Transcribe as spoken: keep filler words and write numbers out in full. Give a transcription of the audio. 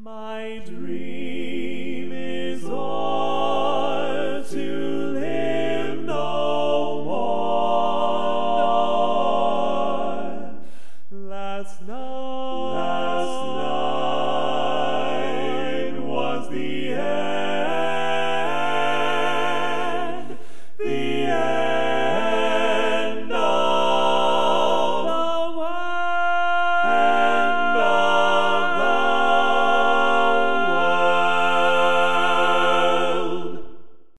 My dream is o'er, to live no more. Last night, last night was the end.